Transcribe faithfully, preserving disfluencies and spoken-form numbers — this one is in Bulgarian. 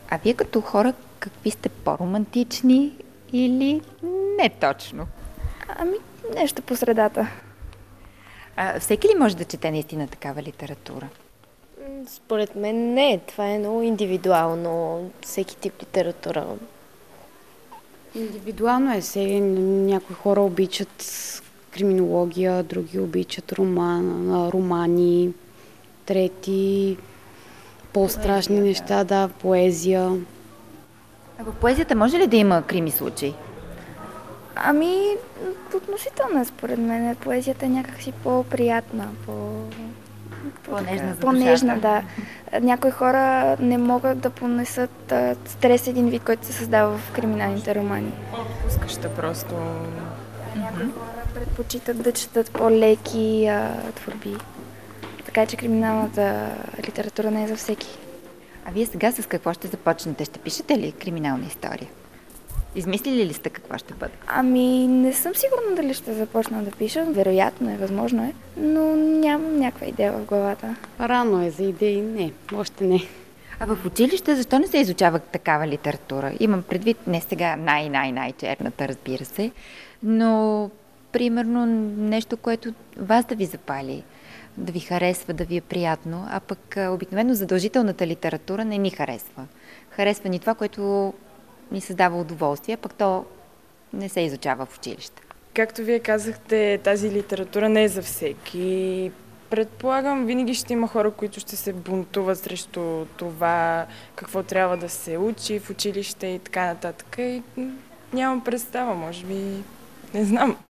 А вие като хора какви сте, по-романтични или не точно? Ами, нещо по средата. А, всеки ли може да чете наистина такава литература? Според мен не. Това е много индивидуално. Всеки тип литература. Индивидуално е. Сега някои хора обичат криминология, други обичат роман, романи, трети по-страшни Поезия, неща, да, поезия. А в поезията може ли да има крими случаи? Ами, относително е според мен. Поезията е някакси по-приятна, по... По-нежна за По-нежна, душата. да. Някои хора не могат да понесат а, стрес един вид, който се създава в криминалните романи. Пускаща просто. Някои хора предпочитат да четат по-леки а, творби. Така че криминалната литература не е за всеки. А вие сега с какво ще започнете? Ще пишете ли криминална история? Измислили ли сте какво ще бъде? Ами, не съм сигурна дали ще започна да пиша. Вероятно е, възможно е, но нямам някаква идея в главата. Рано е за идеи. Не, още не. А в училище защо не се изучава такава литература? Имам предвид не сега най-най-най-черната, разбира се, но примерно нещо, което вас да ви запали, да ви харесва, да ви е приятно, а пък обикновено задължителната литература не ни харесва. Харесва ни това, което ни създава удоволствие, пък то не се изучава в училище. Както вие казахте, тази литература не е за всеки. Предполагам, винаги ще има хора, които ще се бунтуват срещу това, какво трябва да се учи в училище и така нататък. И нямам представа, може би, не знам.